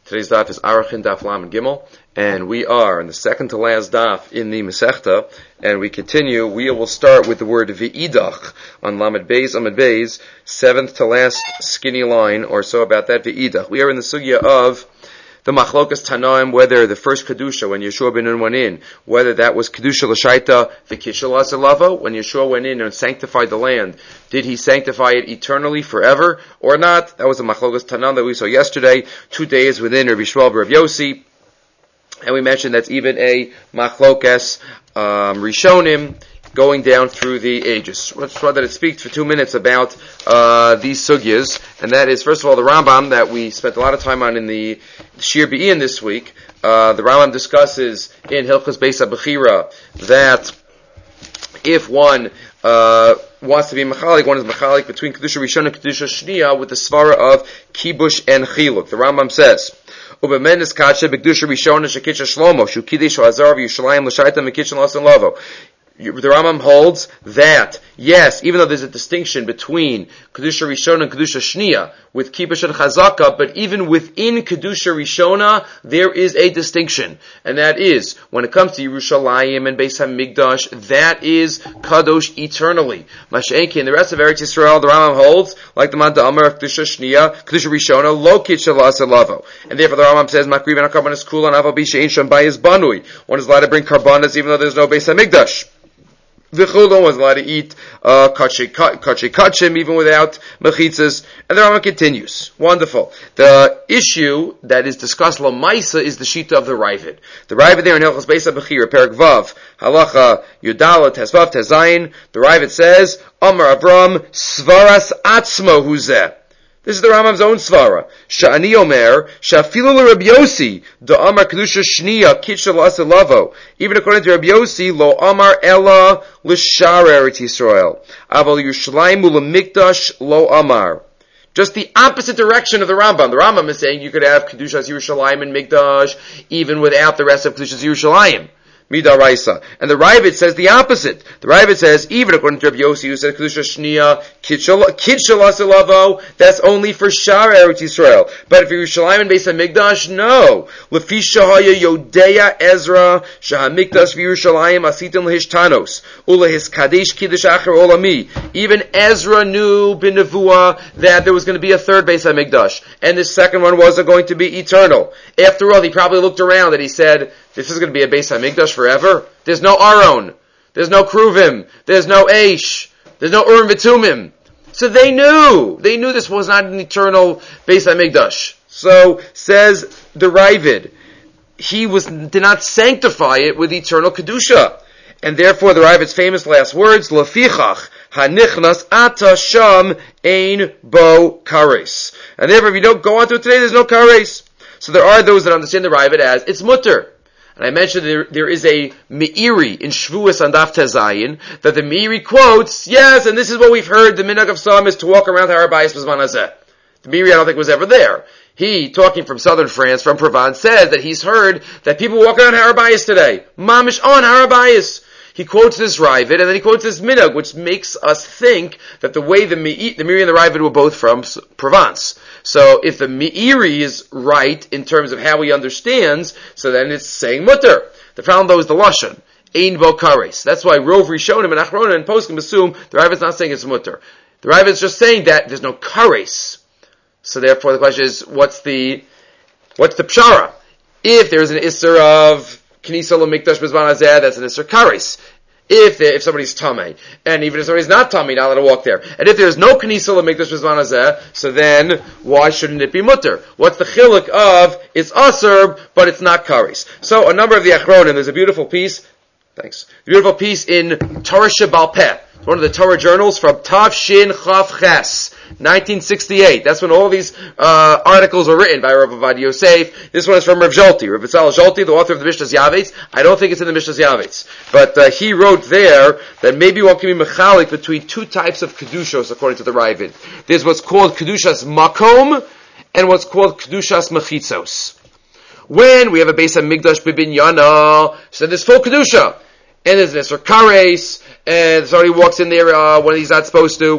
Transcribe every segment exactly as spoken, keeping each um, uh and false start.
Today's daf is Arachin Daf Lam and Gimel, and we are in the second to last daf in the Masechta, and we continue. We will start with the word V'idach on Lamed Beis, Lamed Beis, seventh to last skinny line or so about that V'idach. We are in the sugya of the Machlokas Tanaim, whether the first Kedusha, when Yeshua ben Nun went in, whether that was Kedusha L'Shaita V'Kishel Asalavo, when Yeshua went in and sanctified the land, did he sanctify it eternally, forever, or not? That was the Machlokas Tanaim that we saw yesterday, two days within Rabbi Shmuel Rav Yossi, and we mentioned that's even a Machlokas um, Rishonim, going down through the ages. Let's try that it speaks for two minutes about uh, these sugyas, and that is, first of all, the Rambam that we spent a lot of time on in the Shir Be'in this week. Uh, the Rambam discusses in Hilchos Beis HaBechira that if one uh, wants to be mechalik, one is mechalik between Kedusha Rishon and Kedusha Shniya with the svara of Kibush and Chiluk. The Rambam says, Ubemenes Katshe B'Kedusha Rishon Shekitcha Shlomo Shu Kiddush Azar V'Yushalayim L'Shaita Mekitchen Lasan Lavo. The Rambam holds that, yes, even though there's a distinction between Kedusha Rishona and Kedusha Shniya, with Kibush and Chazaka, but even within Kedusha Rishona, there is a distinction. And that is, when it comes to Yerushalayim and Beis HaMikdash, that is Kadosh eternally. Masha'enki, in the rest of Eretz Yisrael, the Rambam holds, like the Manda Amar of Kedusha Shniya, Kedusha Rishona, Lo Kitshel Asalavo. And therefore the Rambam says, Makriv and HaKarbanas Kulan Aval Bisha Sham Bayis Banui. One is allowed to bring Karbanas even though there's no Beis HaMikdash. V'chulon was allowed to eat uh, kache kachim even without mechitzas, and the Rambam continues. Wonderful. The issue that is discussed lamaisa is the shita of the Ravid. The Ravid there in Hilchos Beis HaBechira, Perek Vav, Halacha Yudala Tesvav Tezayin. The Ravid says, Amar Avram Svaras Atzmo Huzeh. This is the Rambam's own svara. Sha'ani Omer, Sha'afilu Rabbi Yossi, Do Amar Kedusha Shniya, Kitshel Asalavo. Even according to Rabbi Yossi, Lo Amar Ella L'Shar Eretz Yisrael. Aval Yerushalayim U'Lemikdash Lo Amar. Just the opposite direction of the Rambam. The Rambam is saying you could have Kedushas Yerushalayim and Mikdash, even without the rest of Kedushas Yerushalayim. Midaraisa. And the Ravid says the opposite. The Ravid says, even according to Rabbi Yossi, who said Kedusha Shniya, Kitshel Asalavo, that's only for Shar Eretz Yisrael. But if Yerushalayim and Beis HaMikdash, no. Lefi Shahaya Yodeya Ezra, Shahamikdash v'Yerushalayim Asitim Lehishtanos, Ulehis Kadesh Kiddush Acher Olami. Even Ezra knew b'Nevuah that there was going to be a third Beis HaMikdash, and the second one wasn't going to be eternal. After all, he probably looked around and he said, this is going to be a Beis HaMikdash forever? There's no Aron. There's no Kruvim. There's no Aish. There's no Urim V'Tumim. So they knew. They knew this was not an eternal Beis HaMikdash. So, says the Ravid, he was, did not sanctify it with eternal Kedusha. And therefore the Ravid's famous last words, Lefichach, Hanichnas Ata Sham Ein Bo Kares. And therefore if you don't go on to it today, there's no Kares. So there are those that understand the Ravid as, it's mutter. And I mentioned there, there is a Meiri in Shvuas on Daf Tezayin, that the Meiri quotes, yes, and this is what we've heard, the minhag of some is to walk around Har HaBayis B'zman Hazeh. The Meiri I don't think was ever there. He, talking from southern France, from Provence, says that he's heard that people walk around Har HaBayis today. Mamish on Har HaBayis. He quotes this Ravid, and then he quotes this minhag, which makes us think that the way the Meiri, the Meiri and the Ravid were both from Provence. So if the Meiri is right in terms of how he understands, so then it's saying mutter. The problem though is the lashon ein bo kares. That's why Rov Rishonim and Achronim and Poskim assume the Ravid's not saying it's mutter. The Ravid's just saying that there's no kares. So therefore the question is, what's the what's the pshara? If there's an isser of Knisa L'Mikdash B'zman Hazeh, that's an isser kares. If if somebody's tamei, and even if somebody's not tamei, not allowed to walk there. And if there's no Knisa L'Mikdash B'zman Hazeh, so then why shouldn't it be mutter? What's the chiluk of it's aser, but it's not kares? So a number of the Achronim, there's a beautiful piece. Thanks. A beautiful piece in Torah Shebal Peh, one of the Torah journals from Tav Shin Chav Ches, nineteen sixty-eight. That's when all these uh, articles were written by Rav Ovadia Yosef. This one is from Rav Zolti, Rav Yitzhak Zolti, the author of the Mishnahs Yavetz. I don't think it's in the Mishnahs Yavetz, but uh, he wrote there that maybe one can be mechalik between two types of kedushos according to the Ravid. There's what's called kedushas makom and what's called kedushas mechitzos. When we have a Beis HaMikdash bibinyana, so there's full kedusha, and there's an Isser Kares, and somebody walks in there uh, when he's not supposed to.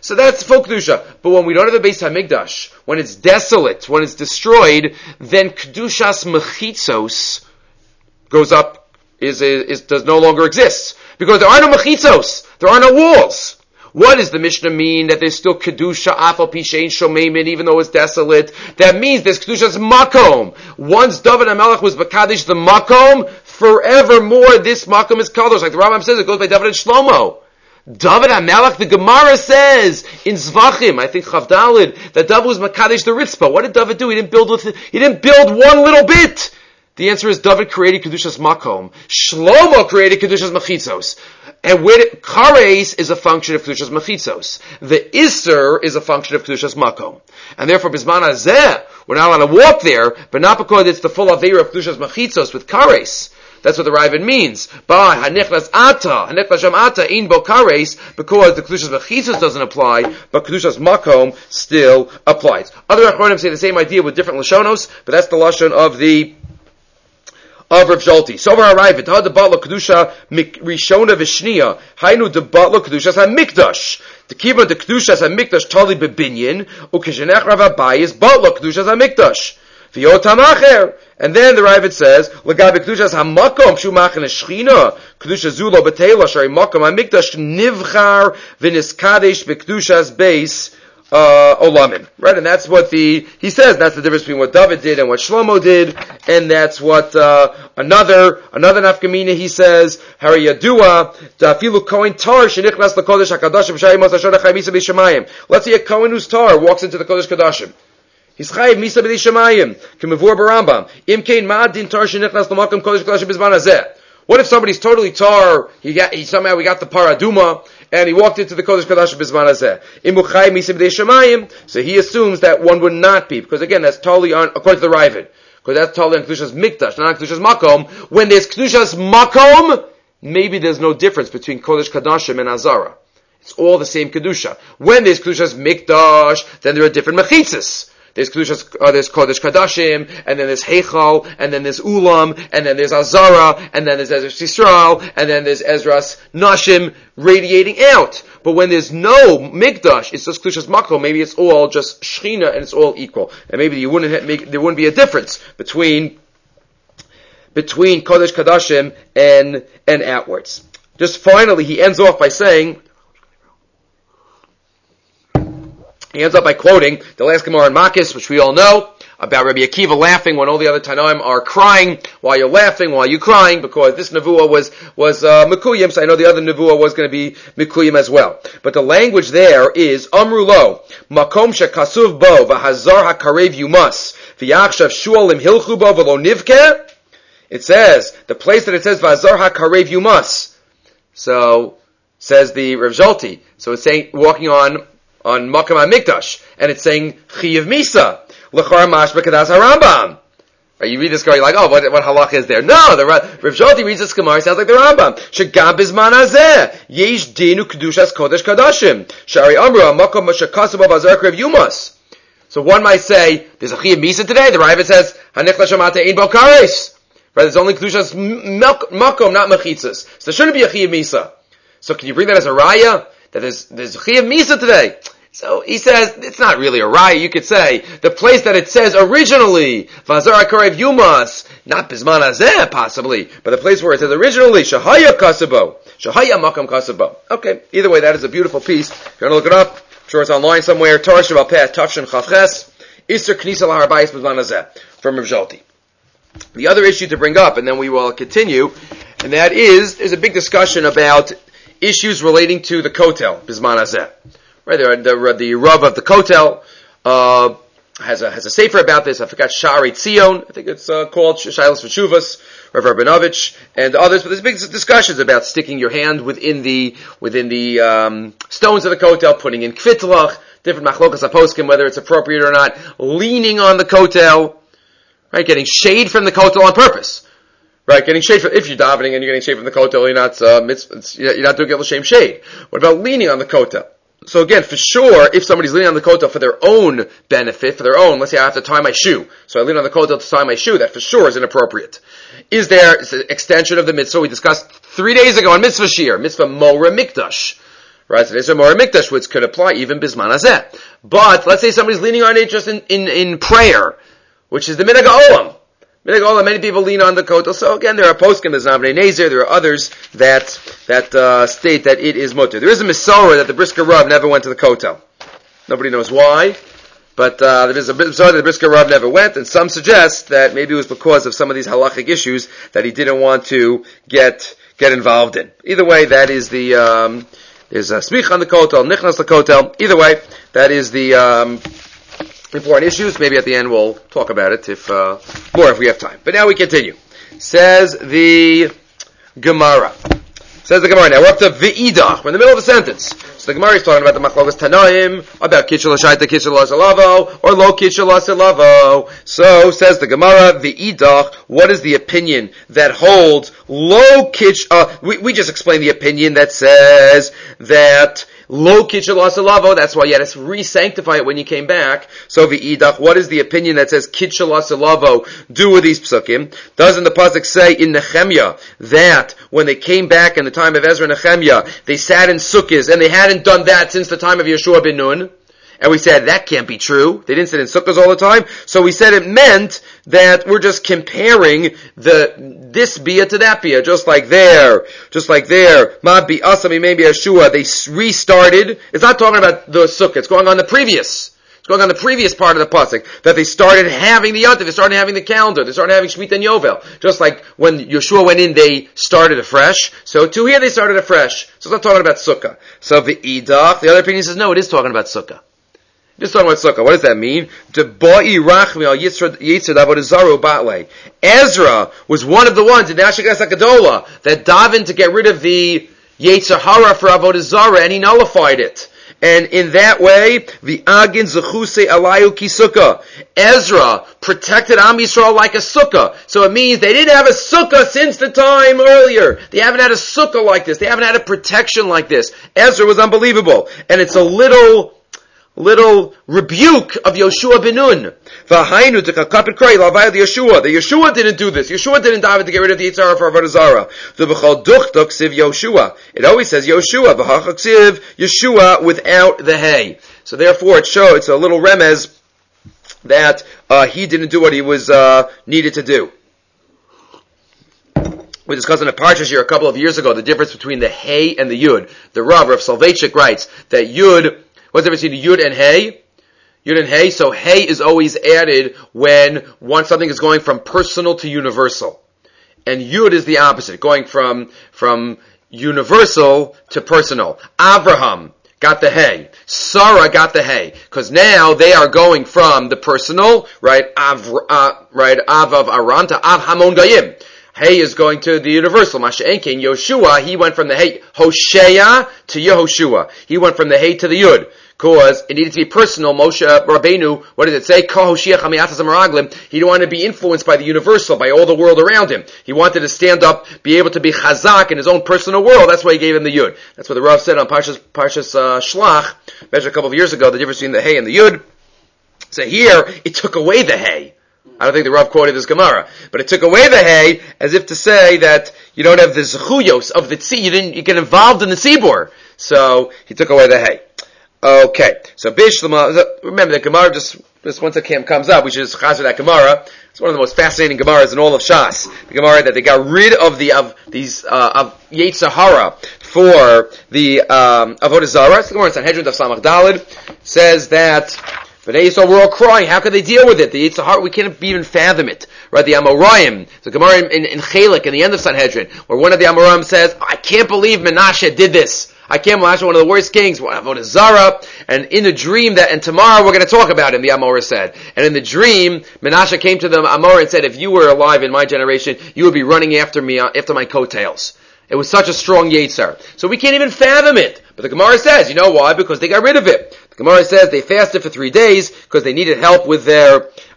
So that's full kedusha. But when we don't have a Beis Hamikdash, when it's desolate, when it's destroyed, then kedushas mechitzos goes up, is, is, is does no longer exist. Because there are no mechitzos, there are no walls. What does the Mishnah mean that there's still kedusha afal pishein shomeimin even though it's desolate? That means there's kedusha's makom. Once David HaMelech was bakadosh the makom, forevermore this makom is kadosh. Like the Rambam says, it goes by David and Shlomo. David HaMelech, the Gemara says in Zvachim, I think Chavdalid, that David was makadosh the Ritzpah. What did David do? He didn't build with, he didn't build one little bit. The answer is David created Kedushas Makom. Shlomo created Kedushas Mechitzos. And where Kares is a function of Kedushas Mechitzos. The Isser is a function of Kedushas Makom. And therefore, Bisman Hazeh, we're not allowed to walk there, but not because it's the full Aveira of Kedushas Mechitzos with Kares. That's what the Ravid means. By Hanechlas Ata, Hanechlas Sham Ata, in Bo Kares, because the Kedushas Mechitzos doesn't apply, but Kedushas Makom still applies. Other Achronim say the same idea with different Lashonos, but that's the Lashon of the of Rav Zolti. So far arrived at the Batla Kedusha Rishona Vishnia. Hainu the Batla Kedusha HaMikdash. The Kiva the Kedusha HaMikdash Tali Bebinyan. Ukeshenech Rav Abayis Batla Kedusha HaMikdash. V'yotamacher. And then the Ravid says, L'gabe Kedushas HaMakom Shumachin Eshchina Kedusha Zulo B'Teila Shari Makom HaMikdash Nivchar V'Niskadesh B'Kedushas Beis Uh, Olamim, right? And that's what the, he says, that's the difference between what David did and what Shlomo did, and that's what, uh, another, another nafkamina, he says, Hari Yadua, Dafilu Kohen Tar, Shenichnas LaKodesh HaKadosh, V'shayim Mosashon HaChayim Misa B'Shamayim. Let's say a Kohen who's Tar walks into the Kodesh Kadashim. He's Chayim Misa B'Shamayim, K'mevur Barambam. Im Kein Ma'ad Din Tar, Shenichnas L'Makom Kodesh Kadashim B'Zman Hazeh. What if somebody's totally tar, he got, he somehow we got the paraduma, and he walked into the Kodesh Kadash B'Zman Hazeh. Imuchai Misa B'dei Shemayim, so he assumes that one would not be, because again, that's totally on, according to the Ravid, because that's totally on Kedushas Mikdash, not on Kedushas Makom. When there's Kedushas Makom, maybe there's no difference between Kodesh Kadashim and Azara. It's all the same Kedusha. When there's Kedushas Mikdash, then there are different Mechitzas. There's Kedushas, uh, there's Kodesh Kadashim, and then there's Heichal, and then there's Ulam, and then there's Azara, and then there's Ezras Yisrael, and then there's Ezras Nashim radiating out. But when there's no Mikdash, it's just Kedushas Makom, maybe it's all just Shechina, and it's all equal. And maybe you wouldn't make, there wouldn't be a difference between, between Kodesh Kadashim and, and outwards. Just finally, he ends off by saying, He ends up by quoting the last Gemara in Makis, which we all know, about Rabbi Akiva laughing when all the other Tanoim are crying. Why you're laughing? Why you crying? Because this Nevuah was, was, uh, Mekuyim, so I know the other Nevuah was going to be Mekuyim as well. But the language there is, Amru lo, Makom shekasuv bo, v'hazar hakarev yumas, v'yachshav shualim hilchu bo, v'lo nivke. It says, the place that it says, v'hazar hakarev yumas. So, says the Rav Zolti. So it's saying, walking on, on Makam HaMikdash, and it's saying Chiyav Misa, L'char Mashba Kadas HaRambam. Right, you read this Gemara, you're like, oh, what, what halach is there? No, the Rav Zolti reads this Gemara, sounds like the Rambam. Shegam Bizman Hazeh, Yesh Dinu Kedushas Kodesh Kadashim, Shari Amru HaMakom Shekasuv B'Azar Krev Yumas. So one might say, there's a Chiyav Misa today, the Ravid says, Hanech Lashamata Ein Bo Kares. Right, there's only Kedushas Makom, not Mechitzas. So there shouldn't be a Chiyav Misa. So can you bring that as a Raya? That there's, there's a Chiyav Misa today. So he says, it's not really a raya. You could say, the place that it says originally, Vazar HaKarev Yumas, not Bizman Hazeh, possibly, but the place where it says originally, Shahaya Kasabo, Shahaya Makam Kasabo. Okay, either way, that is a beautiful piece. If you want to look it up, I'm sure it's online somewhere, Torah Shabbat Peh, Tafshin Chavches, Isser Knisa L'Harbayis Bizman Hazeh, from Rav Zolti. The other issue to bring up, and then we will continue, and that is, there's a big discussion about issues relating to the Kotel, Bizman Hazeh. Right, the, the, the Rav of the Kotel, uh, has a, has a sefer about this. I forgot, Sha'arei Tzion, I think it's, uh, called Shilas V'Shuvas, Rav Rabinovich, and others, but there's big discussions about sticking your hand within the, within the, um, stones of the Kotel, putting in kvitlach, different machlokas aposkim, whether it's appropriate or not, leaning on the Kotel, right, getting shade from the Kotel on purpose. Right, getting shade from, if you're davening and you're getting shade from the Kotel, you're not, uh, mitzvah, you're not doing L'Shem shade. What about leaning on the Kotel? So again, for sure, if somebody's leaning on the kotel for their own benefit, for their own, let's say I have to tie my shoe, so I lean on the kotel to tie my shoe, that for sure is inappropriate. Is there is an extension of the mitzvah we discussed three days ago on mitzvah shir, mitzvah mora mikdash, Right, so there's a more mikdash, which could apply even bisman hazeh. But let's say somebody's leaning on it just in, in, in prayer, which is the minhag ha'olam. Minhag ha'olam, many people lean on the kotel. So again, there are poskim, there's Avnei Nezer, there are others that that uh, state that it is mutter. There is a Misorah that the Brisker Rav never went to the kotel. Nobody knows why, but uh, there is a Misorah that the Brisker Rav never went, and some suggest that maybe it was because of some of these halachic issues that he didn't want to get get involved in. Either way, that is the um, there's a smich on the kotel, nichnas the kotel. Either way, that is the um, important issues. Maybe at the end we'll talk about it if uh, more if we have time. But now we continue. Says the Gemara. Says the Gemara. Now we're up to Ve'idach. We're in the middle of a sentence. So the Gemara is talking about the Machlokas Tanaim, about Kitchel Hashaita, Kitchel Hasalavo, or Lo Kitchel Hasalavo. So says the Gemara, Ve'idach, what is the opinion that holds Lo Kitch, uh, we, we just explained the opinion that says that Lo Kitchel Hasalavo, that's why you had to re-sanctify it when you came back. So Ve'idach, what is the opinion that says Kitchel Hasalavo, do with these psukim? Doesn't the pasuk say in Nehemiah that when they came back in the time of Ezra and Nehemiah, they sat in sukkahs, and they hadn't done that since the time of Yeshua ben Nun? And we said that can't be true. They didn't sit in sukkahs all the time. So we said it meant that we're just comparing the this bia to that bia, just like there, just like there. Ma bi asami maybe Yeshua. They restarted. It's not talking about the sukkah. It's going on the previous. It's going on the previous part of the pasuk that they started having the yontif. They started having the calendar. They started having Shemitah and Yovel. Just like when Yeshua went in, they started afresh. So too here they started afresh. So it's not talking about sukkah. So the idach, the other opinion says no, it is talking about sukkah. Just talking about sukkah. What does that mean? Ezra was one of the ones in the Ashikas HaGadola that davened to get rid of the Yetzer Hara for Avodah Zarah, and he nullified it. And in that way, the Agin Zechuse Alayu Ki Sukkah. Ezra protected Am Yisrael like a sukkah. So it means they didn't have a sukkah since the time earlier. They haven't had a sukkah like this. They haven't had a protection like this. Ezra was unbelievable. And it's a little... little rebuke of Yeshua ben Nun. V'hainu t'chakapit krei lavayad Yeshua. The Yeshua didn't do this. Yeshua didn't daven to get rid of the Yetzer Hara for Avodah Zarah. V'chol duchtok siv Yeshua. It always says Yeshua. V'hachak siv Yeshua without the hay. So therefore, it shows it's a little remez that uh, he didn't do what he was uh, needed to do. We discussed in a Parshas here a couple of years ago the difference between the hay and the yud. The Rav, Rav Soloveitchik writes that yud. What's the difference between Yud and Hey? Yud and Hey. So Hey is always added when one something is going from personal to universal. And Yud is the opposite, going from, from universal to personal. Avraham got the Hey. Sarah got the Hey. Because now they are going from the personal, right? Av, uh, right? Av of Aram to Av Hamon Gayim. Hey is going to the universal. Masha'enkin, Yoshua, he went from the Hey, Hosea to Yehoshua. He went from the Hey to the Yud. Cause it needed to be personal. Moshe Rabbeinu, what does it say? He didn't want to be influenced by the universal, by all the world around him. He wanted to stand up, be able to be chazak in his own personal world. That's why he gave him the Yud. That's what the Rav said on Parshas, Parshas uh, Shlach, mentioned a couple of years ago, the difference between the Hey and the Yud. So here, it took away the Hey. I don't think the Rav quoted this Gemara, but it took away the hay as if to say that you don't have the zechuyos of the tzibur, you didn't you get involved in the tzibur. So he took away the hay. Okay, so Bishlama. Remember the Gemara just just once it comes up, we should just chazer that Gemara. It's one of the most fascinating Gemaras in all of Shas. The Gemara that they got rid of the of these uh, of Yetzer Hara for the um, Avodah Zarah. So the Gemara in Sanhedrin Daf Samach Daled says that. Bnei Yisrael were all crying. How could they deal with it? The Yetzer Hara, we can't even fathom it. Right? The Amoraim, the Gemara in, in, in Chelik, in the end of Sanhedrin, where one of the Amoraim says, I can't believe Menashe did this. I can't believe Menashe, one of the worst kings, Avodah Zarah, and in a dream that, and tomorrow we're going to talk about him, the Amorah said. And in the dream, Menashe came to the Amorah and said, if you were alive in my generation, you would be running after me, after my coattails. It was such a strong Yetzer. So we can't even fathom it. But the Gemara says, you know why? Because they got rid of it. The Gemara says they fasted for three days because they needed help with their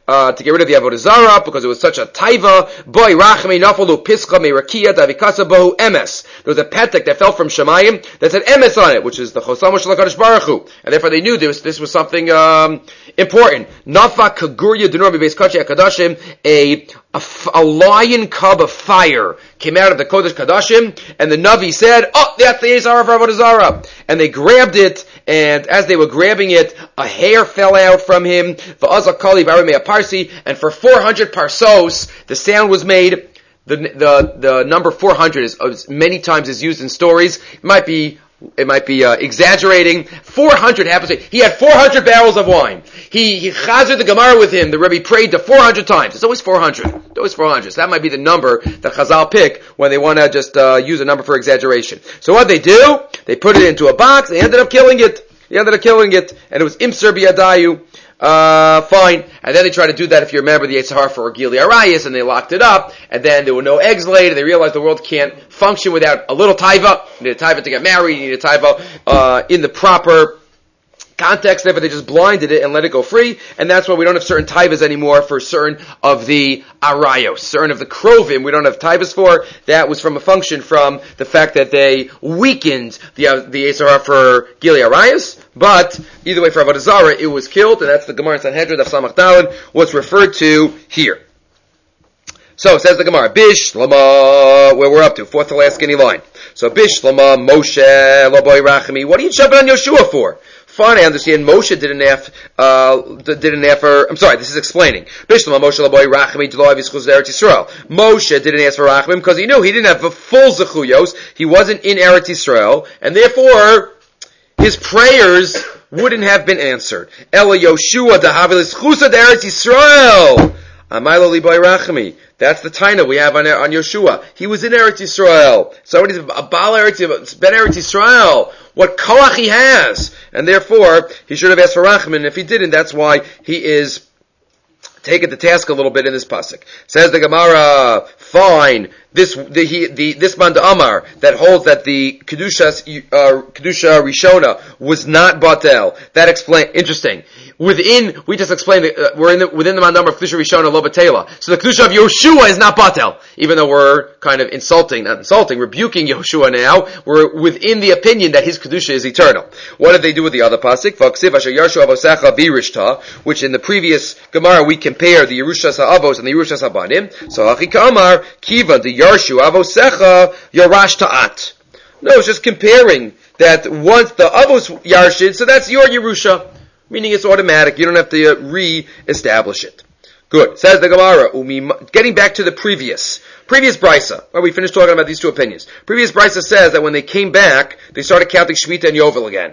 uh, to get rid of the Avodah Zarah, because it was such a taiva. Boy, rachmi nafalu pischa meirakia davikasa bohu emes. There was a petek that fell from Shemayim that said emes on it, which is the chosam shel HaKadosh Baruch Hu. And therefore they knew this, this was something, um, important. Nafa kagurya denor bebeis kachi HaKadoshim, a, a, a lion cub of fire came out of the Kodesh Kadashim, and the Navi said, oh, that's the Yisara for Avodah Zarah. And they grabbed it, and as they were grabbing it, a hair fell out from him, and for four hundred parsos, the sound was made. The, the, the number four hundred is, is many times is used in stories. It might be It might be uh, exaggerating. four hundred happens. He had four hundred barrels of wine. He he chazered the Gemara with him. The Rebbe prayed to four hundred times. It's always four hundred. It's always four hundred. So that might be the number that Chazal pick when they want to just uh, use a number for exaggeration. So what they do? They put it into a box. They ended up killing it. They ended up killing it, and it was imser biyadayu. Uh, fine. And then they tried to do that, if you remember, the Yetzer Hara for Gilia Arayis, and they locked it up, and then there were no eggs laid, and they realized the world can't function without a little taiva. You need a taiva to get married, you need a taiva, uh, in the proper context, therefore they just blinded it and let it go free, and that's why we don't have certain taivas anymore for certain of the arayos, certain of the krovim we don't have taivas for. That was from a function from the fact that they weakened the uh, the Yetzer Hara for Gilia Arayis, but either way for Avodah Zarah it was killed, and that's the Gemara in Sanhedrin, Daf Samach Daled, what's referred to here. So, says the Gemara, Bishlama, where we're up to, fourth to last skinny line. So, Bishlama, Moshe, Loboy Rachmi, what are you jumping on Yeshua for? Fine, I understand Moshe didn't have, uh, didn't have for, I'm sorry, this is explaining. Bishlama, Moshe, Loboy Rachmi, Deloy Vizchuz Eretz Yisrael. Moshe didn't ask for Rachmim because he knew he didn't have a full Zechuyos, he wasn't in Eretz Yisrael, and therefore, his prayers wouldn't have been answered. Ela Yoshua, Dahavilis Chusa Eretz Yisrael. Amaylo Liboy Rachmi. That's the taina we have on on Yeshua. He was in Eretz Yisrael. Somebody's a Baal Eretz, Ben Eretz Yisrael. What koach he has, and therefore he should have asked for Rachman. And if he didn't, that's why he is taken to task a little bit in this pasuk. Says the Gemara, fine. This the he, the this man Amar that holds that the kedusha uh, kedusha rishona was not batel. That explain interesting. Within we just explained that, uh, we're in the, within the man number of kedusha rishona lo batela. So the kedusha of Yoshua is not batel, even though we're kind of insulting, not insulting, rebuking Yoshua now. We're within the opinion that his kedusha is eternal. What did they do with the other pasuk? V'aksiv asher yarshu avosecha v'yirishta, which in the previous Gemara we compare the Yerushas ha'avos and the Yerushas ha'banim. So hachika Amar kiva the Yarshu avosecha yarash ta'at. No, it's just comparing that once the avos yarshid, so that's your Yerusha, meaning it's automatic. You don't have to uh, re-establish it. Good. Says the Gemara, umi, getting back to the previous, previous brisa. Well, we finished talking about these two opinions. Previous brisa says that when they came back, they started counting Shemitah and Yovel again.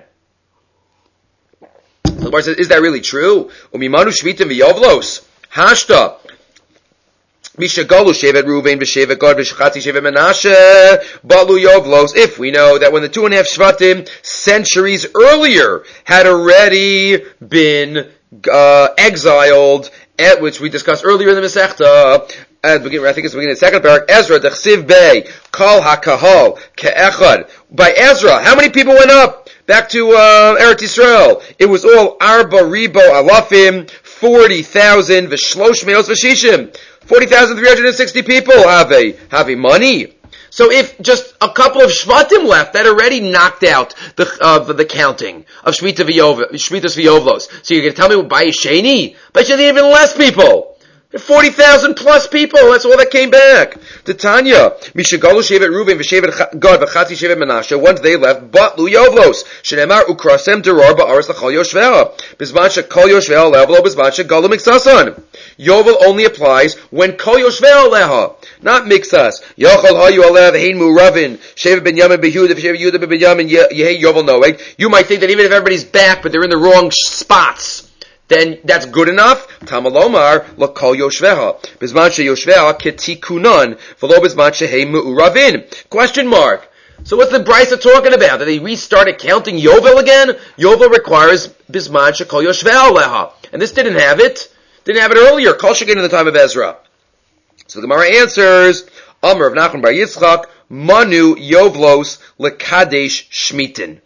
So the Gemara says, is that really true? Umi manu Shemitah v'Yovlos. Hashta. Mishagalu shevet Ruvain v'shevet Gad v'shchati shevet Menashe balu Yovlos. If we know that when the two and a half Shvatim centuries earlier had already been uh, exiled, at which we discussed earlier in the Masechta, at the beginning, I think it's the beginning of the second parak, Ezra dechsiv bey kol hakahal ke'echad. By Ezra, how many people went up back to uh, Eretz Yisrael? It was all arba ribo alafim, forty thousand v'shlosh meos v'shishim. forty thousand three hundred sixty people have a, have a money. So if just a couple of Shvatim left, that already knocked out the, uh, the, the counting of Shemitah V'Yovlos. So you're going to tell me by Sheni? By Sheni even less people. forty thousand plus people, that's all that came back. To Tanya, Mishagalu Shevet Ruvain v'Shevet Gad v'Chati Shevet Menashe, once they left, but Lu Yovlos, Shenemar Ukrasem Deror Ba'aris L'Chol Yoshvea, Bizman Shekol Yoshvea Levelo, Bizman Shegalu Miksasan. Yovel only applies when Kol Yoshvea Leha, not Miksas. Yochel Hayu Alev Hein Muravin, Shevet Ben Yamin Behuda, Shevet Yehuda Ben Yamin Yehei Yovel Noeg. You might think that even if everybody's back, but they're in the wrong spots, then that's good enough. Tamalomar lakol yoshveha bizman she yoshveha ketikunan v'lo bizman shehei me'uravin. Question mark. So what's the brisa talking about? That they restarted counting Yovel again? Yovel requires bizman shekol yoshveha leha, and this didn't have it. Didn't have it earlier. Kol shekin in the time of Ezra. So the Gemara answers, Amr of Nachman bar Yitzchak, Manu Yovlos lekadesh shmitin.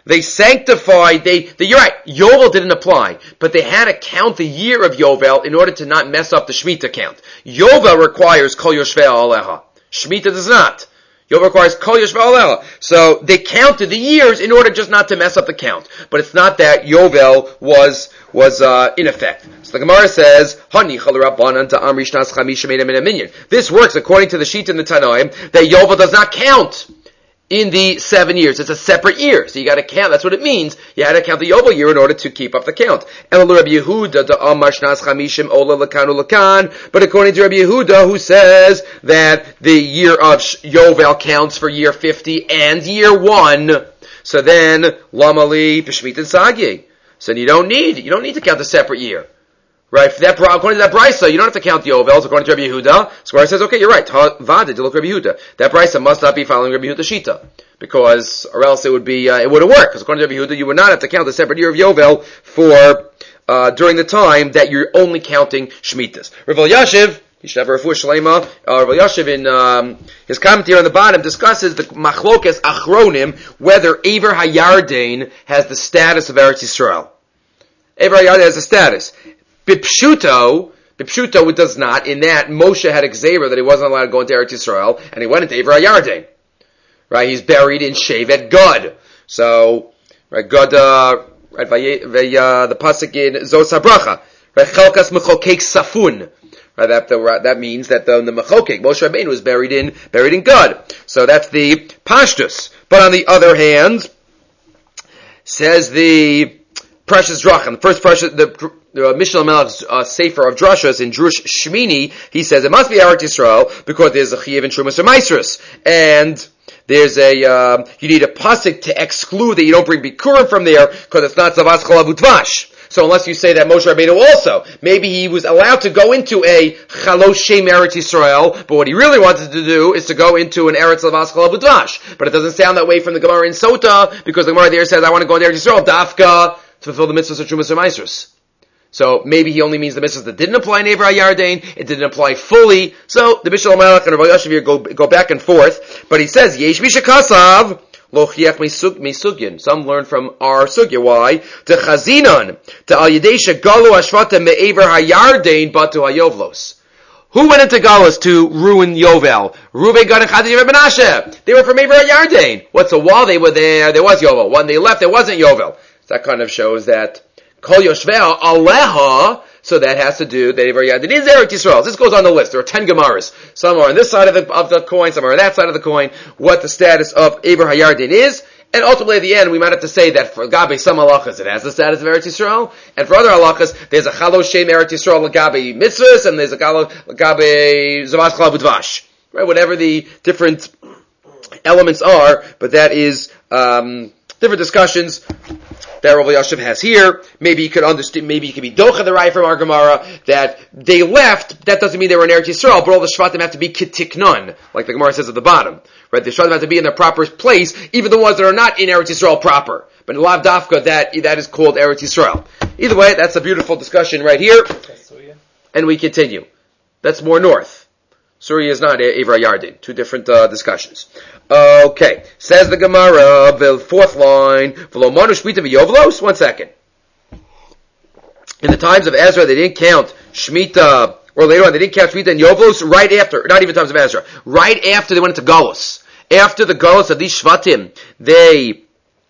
they sanctified, they, they, you're right, Yovel didn't apply, but they had to count the year of Yovel in order to not mess up the Shemitah count. Yovel requires Kol Yoshvei Aleha. Shemitah does not. Yovel requires Kol Yoshvei Aleha. So they counted the years in order just not to mess up the count. But it's not that Yovel was, was, uh, in effect. So the Gemara says, this works according to the sheet in the Tanoim, that Yovel does not count in the seven years. It's a separate year. So you gotta count, that's what it means. You had to count the Yovel year in order to keep up the count. But according to Rabbi Yehuda, who says that the year of Yovel counts for year fifty and year one, so then, Lamali, Peshmit and Sagi. So you don't need, you don't need to count a separate year. Right? For that, according to that brisa, you don't have to count the Yovels. According to Rabbi Yehuda, Square says, okay, you're right. Vada to look Rabbi Yehuda. That brisa must not be following Rabbi Yehuda Shita, because, or else it would be, uh, it wouldn't work. Because according to Rabbi Yehuda, you would not have to count a separate year of Yovel for uh, during the time that you're only counting Shemitas. Rav Elyashiv, you should have a refuah shlema. Uh, Rav Elyashiv in um, his commentary on the bottom discusses the machlokes achronim whether Ever Hayardain has the status of Eretz Yisrael. Ever Hayardain has a status. Bipshuto, Bipshuto it does not, in that Moshe had a gzeira that he wasn't allowed to go into Eretz Yisrael, and he went into Ever Hayardain. Right, he's buried in Shevet Gad. So, right, Gad, uh, right, vay, vay, uh, the pasuk in Zos HaBracha, right, Chelkas Mechokek Safun. Right, that, the, that means that the, the Mechokek, Moshe Rabbeinu, was buried in, buried in Gad. So that's the Pashtus. But on the other hand, says the Precious Drachim, the first precious, the, the Mishnah Melech's uh, Sefer of Drashas in Drush Shmini, he says it must be Eretz Yisrael because there's a Chiyuv in Trumas or Maasros. And there's a, uh, you need a pasuk to exclude that you don't bring Bikurim from there because it's not Zavas Chalav Utvash. So unless you say that Moshe Rabbeinu also, maybe he was allowed to go into a Chalosh Shem Eretz Yisrael, but what he really wanted to do is to go into an Eretz Lavas Chalav Udvash. But it doesn't sound that way from the Gemara in Sota, because the Gemara there says, I want to go into Eretz Yisrael, Dafka, to fulfill the mitzvahs of Trumas or Maasros. So maybe he only means the mitzvahs that didn't apply in Ever Hayardain, it didn't apply fully. So the Mishnah Melech and Rav Elyashiv here go, go back and forth, but he says, Yesh Misha Kasav, Lochiach misugyan. Some learn from our sugya. Why? To chazinon, to al yedesha galu ashvata me'ever hayardain batu hayovlos. Who went into Galus to ruin Yovel? Reuven, Gad, and Chad, and Menashe. They were from Ever Hayardain. What's a while they were there, there was Yovel. When they left, there wasn't Yovel. So that kind of shows that Kol Yoshvei Aleha. So that has to do that Ever Hayardain is Eretz Yisrael. This goes on the list. There are ten Gemaras. Some are on this side of the of the coin, some are on that side of the coin. What the status of Ever Hayardain is, and ultimately at the end we might have to say that for Gabe some halachas it has the status of Eretz Yisrael, and for other halachas there's a Chalosh Shem Eretz Yisrael Gabe mitzvahs, and there's a Gabe Zavas Chalav Udvash. Right, whatever the different elements are, but that is um, different discussions that Rav Elyashiv has here. Maybe you could understand, maybe you could be docha the right from our Gemara, that they left, that doesn't mean they were in Eretz Yisrael, but all the Shvatim have to be kitiknon, like the Gemara says at the bottom. Right? The Shvatim have to be in their proper place, even the ones that are not in Eretz Yisrael proper. But in Lav Dafka, that, that is called Eretz Yisrael. Either way, that's a beautiful discussion right here. And we continue. That's more north. Surya is not Ever Hayardain. Two different uh, discussions. Okay. Says the Gemara, the fourth line, V'lomanu shmita v'yovlos. One second. In the times of Ezra, they didn't count Shemitah, or later on, they didn't count Shemitah and Yovlos right after, not even times of Ezra, right after they went into Galus. After the Galus of these Shvatim, they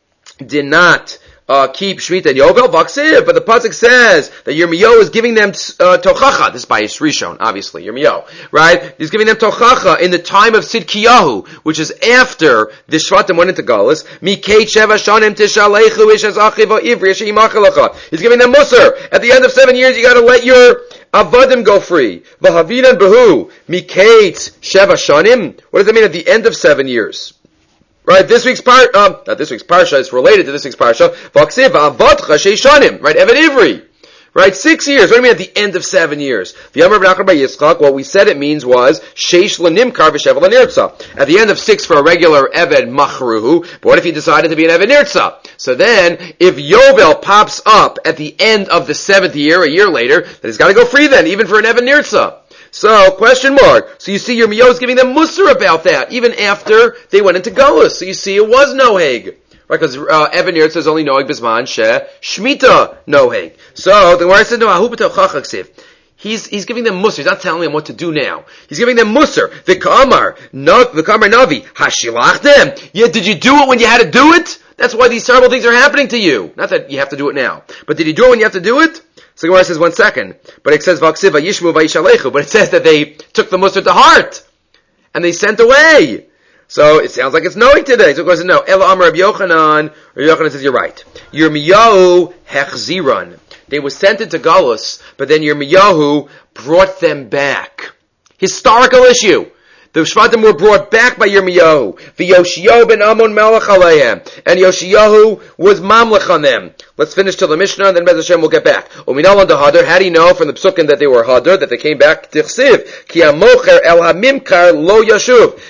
did not Uh, keep Shemitah and Yovel, Vaksiv, but the pasuk says that Yirmiyahu is giving them uh, Tochacha. This is by Rishon, obviously, Yirmiyahu, right? He's giving them Tochacha in the time of Sidkiyahu, which is after the Shvatim went into Galus. Mikei Sheva Shanim Tishalechu Ish Achiva Ivri Shimachalacha. He's giving them Musar. At the end of seven years, you got to let your Avadim go free. Vahavinan Behu Mikei Sheva Shanim. What does that mean at the end of seven years? Right, this week's par, um, not this week's parsha, it's related to this week's parsha. Vaksiv avadcha sheishanim. Right, Eved Ivri. Right, six years. What do you mean at the end of seven years? The Amar B'Nachar Bar Yitzchak, what we said it means was sheish l'nimkar v'shevel l'nirtza. At the end of six for a regular Eved machruhu, but what if he decided to be an Eved nirtza? So then, if Yovel pops up at the end of the seventh year, a year later, then he's got to go free then, even for an Eved nirtza. So, question mark. So you see Yirmiyahu is giving them Musar about that, even after they went into Galus. So you see it was no Hag. Right, because uh, Evan here says only noeg bisman she shmita noeg. So the Gemara said no ahu b'toch chachak. He's he's giving them musr. He's not telling them what to do now. He's giving them musr. The kamar, no, the kamar navi hashilach them. Yeah, did you do it when you had to do it? That's why these terrible things are happening to you. Not that you have to do it now, but did you do it when you have to do it? So the Gemara says one second, but it says v'aksiv vayishmu vayishalechu. But it says that they took the musr to heart and they sent away. So it sounds like it's knowing today. So the Gemara says no. Ela amar Rabbi Yochanan. Rabbi Yochanan says you're right. Yirmiyahu hechziran. They were sent into Galus, but then Yirmiyahu brought them back. Historical issue. The Shvatim were brought back by Yirmiyahu. V'Yoshiyahu ben Amon melech aleihem. And Yoshiyahu was mamlech on them. Let's finish till the Mishnah, and then Bez Hashem will get back. Uminal on the Hadar. How do you know from the Psukim that they were Hadar, that they came back? Tichsiv. Ki amocher el hamimkar lo yashuv.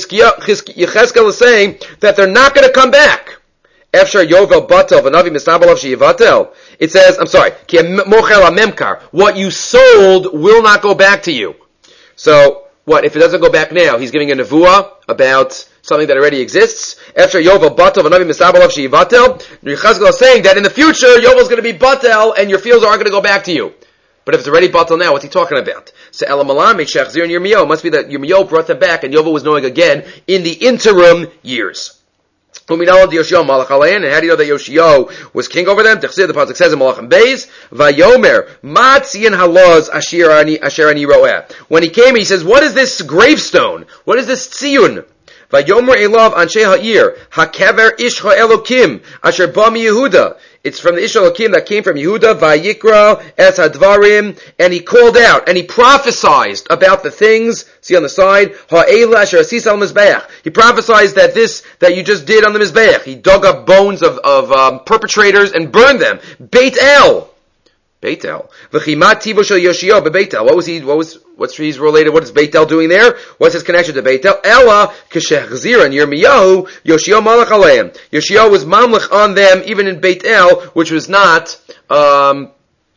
Yecheskel is saying that they're not going to come back. Efshar Yovel Batel v'Navi Misnabalav Sheyivatel. It says, I'm sorry, Ki mochel hamemkar. What you sold will not go back to you. So, what, if it doesn't go back now, he's giving a nevuah about something that already exists. Efshar Yovel Batel v'Navi Misnabalav Sheyivatel. Yecheskel is saying that in the future, Yovel's going to be Batel and your fields aren't going to go back to you. But if it's already Batel now, what's he talking about? So Elamalam Shechzir and Yirmiyahu. It must be that Yirmiyahu brought them back and Yovel was knowing again in the interim years. And how do you know that Yoshiyahu was king over them? The pasuk says in Malachim Beis, "Vayomer matzian halaz asher ani asher ani roeh." When he came, he says, "What is this gravestone? What is this tziyun?" Vayomer elav anshe ha'ir hakever ish ha'elokim asher ba mi Yehuda. It's from the Ish Elokim that came from Yehuda, Vayikra, Es Hadvarim, and he called out, and he prophesied about the things, see on the side, Ha'ela Asher Asis al Mizbeach. He prophesied that this, that you just did on the Mizbeach. He dug up bones of, of um, perpetrators and burned them. Beit El. Beit El. V'chimat Tibo Shel Yoshiyahu beBeit El. What was he, what was, what's he's related, what is Beit El doing there? What's his connection to Beit El? Ella, Keshechzir and Yirmiyahu, Yoshiyahu Malach Aleim. Yoshiyahu was mamlech on them, even in Beit El, which was not, um,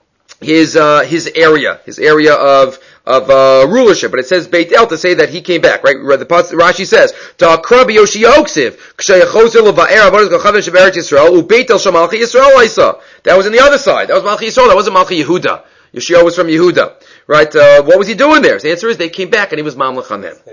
his, uh, his area, his area of, of, uh, rulership. But it says Beit El to say that he came back, right? The Rashi says, Ta'akra b'Yoshiyahu ksiv, K'shayachosir l'va'er avodas k'chavesh b'Eretz Yisrael, u'Beit El shel Malchi Yisrael Isa. That was on the other side. That was Malchi Yisrael. That wasn't Malchi Yehuda. Yoshiyahu was from Yehuda. Right? Uh, what was he doing there? So the answer is they came back and he was mamlech on them.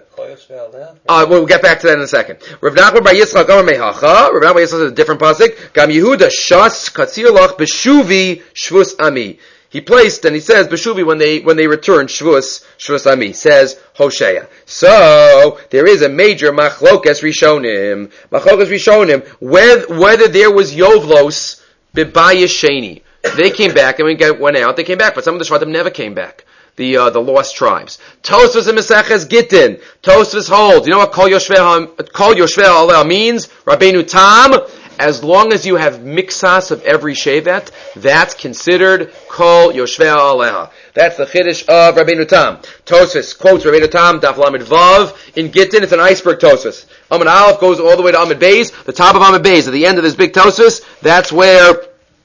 Uh, we'll get back to that in a second. Rav Nachman bar Yitzchak Amar Mehacha. Rav Nachman bar Yitzchak is a different pasuk. Gam Yehuda shas katzir lach b'shuvi shvus ami. He placed, and he says, b'shuvi, when they, when they return, shvus, shvus ami, says Hosea. So, there is a major machlokas rishonim, machlokas rishonim, whether, whether there was yovlos b'bayis sheni. They came back, and we went out, they came back, but some of the Shvatim never came back. The, uh, the lost tribes. Tosfos and Meseches Gittin. Tosfos holds. You know what Kol Yoshvei Kol Yoshvei Aleh means? Rabbeinu Tam. As long as you have mixas of every shevet, that's considered Kol Yoshvei Aleh. That's the Chiddush of Rabbeinu Tam. Tosfos quotes Rabbeinu Tam, Daf Lamed Vav. In Gittin, it's an iceberg Tosfos. Amud Aleph goes all the way to Amud Beis. The top of Amud Beis, at the end of this big Tosfos, that's where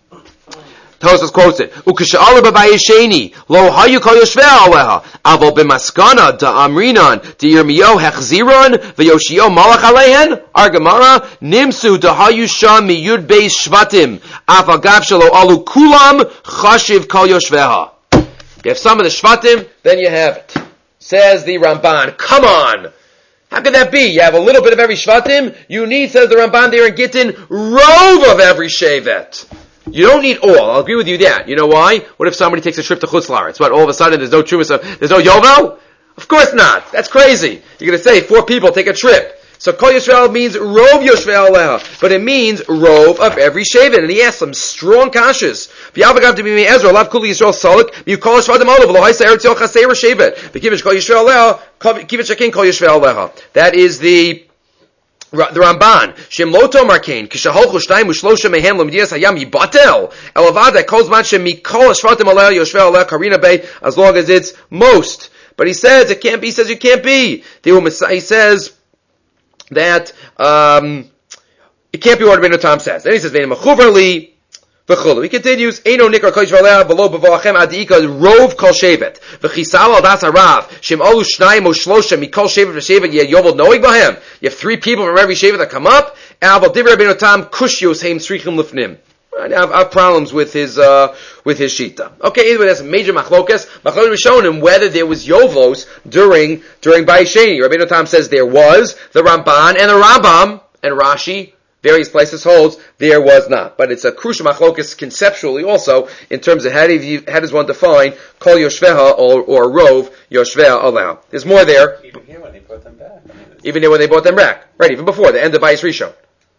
Tosfos quotes it. Ukesha'ala b'bayisheni lo hayu kol yoshvei aleha aval b'maskana da amrinan da Yirmiyahu hechziron v'Yoshiyahu malach aleihen. Our Gemara nimsu da hayu sham miyud beis shvatim af agav shelo alu kulam chashiv kol yoshveha. You have some of the shvatim, then you have it. Says the Ramban. Come on. How could that be? You have a little bit of every shvatim. You need, says the Ramban there in Gittin, rove of every shevet. You don't need all. I'll agree with you that. You know why? What if somebody takes a trip to Chutz La'aretz? What, all of a sudden there's no true, there's no Yovel? Of course not. That's crazy. You're going to say four people take a trip. So Kol Yisrael means rov Yoshvei Aleha, but it means rov of every shevet. And he asks some strong kashas. V'yavagav to be Ezra, lav kuli Yisrael salik, you call Shvatim olav, lo haisa eretz yol chaseir shevet. V'kivish Kol Yisrael Aleha, kivish akin Kol Yisrael Aleha. That is the the Ramban, Shemloto Markain, Kishaholchu Shtayim Ushlosha Mehem Lemdias Hayam Yibatel, Elavada Kol Zman Shemikol Shvatim Aleh Yoshvei Aleh Karina Bay, as long as it's most. But he says it can't be. He says you can't be. He says that um, it can't be what Rabbeinu Tam says. Then he says Ve'im Mechuverli. He continues, Eino nikar kol yisrael below b'va'achem adika rov kol shevet. V'chisal al das harav, shem olu shnayim o shlosha mikol shevet v'shevet yeh yovel noig b'hem. You have three people from every shevet that come up, Alva Divrei Rabbeinu Tam Kushios Heim Srichim Lifnim. I have, I have problems with his uh, with his shita. Okay, either way, that's a major machlokas. Machlokas was showing him whether there was yovlos during during Bayis Sheni. Rabbeinu Tam says there was. The Ramban and the Rambam and Rashi, various places holds there was not. But it's a crucial machlokas conceptually also in terms of how do you, how does one define kol yoshveha or or rov yoshveha allow. There's more there. Even here when they brought them back. I mean, even here when they brought them back, right? Even before the end of Bayis Rishon.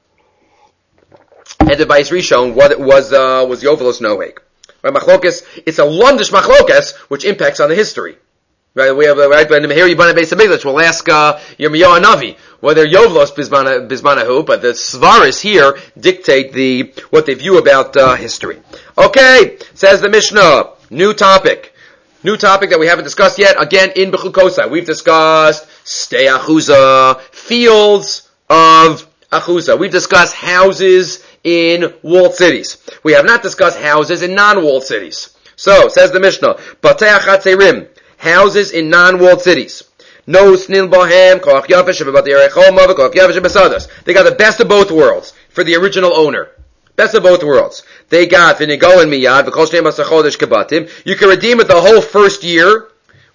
End of Bayis Rishon, what it was, uh, was Yovelos Noeg. Right, machlokas, it's a lundish machlokas, which impacts on the history. Right, we have, right, but here Yibana Beis HaMikdash, we'll ask, uh, Yirmiyahu Navi, whether Yovelos Bismana, Bismanahu, but the Svaris here dictate the, what they view about, uh, history. Okay, says the Mishnah, new topic. New topic that we haven't discussed yet, again, in Bechukosai. We've discussed Stei Achuza, fields of Achuza. We've discussed houses in walled cities. We have not discussed houses in non-walled cities. So, says the Mishnah, Batei Achatzerim, houses in non-walled cities. No snil bohem, koach yavesh, shebebat yerechoma, v'koach yavesh, shebesados. They got the best of both worlds for the original owner. Best of both worlds. They got v'nigolen miyad, v'kol shnei masar chodesh kebatim. You can redeem it the whole first year,